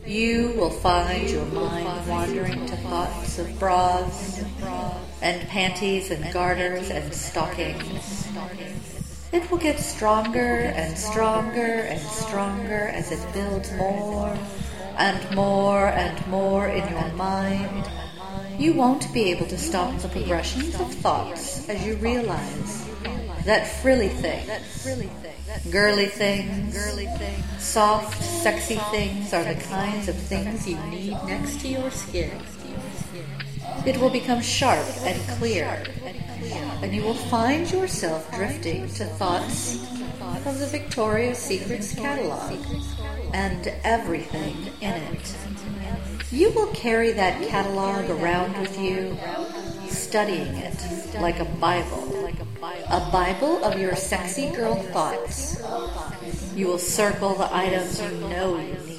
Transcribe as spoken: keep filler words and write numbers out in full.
You will find your mind wandering to thoughts of bras and panties and garters and stockings. It will get stronger and stronger and stronger as it builds more and more and more in your mind. You won't be able to stop the progressions of thoughts as you realize that frilly things, girly things, soft, sexy things are the kinds of things you need next to your skin. It will become sharp and clear, and you will find yourself drifting to thoughts of the Victoria's Secret's catalog and everything in it. You will carry that catalog around with you, studying it like a Bible, a Bible of your sexy girl thoughts. You will circle the items you know you need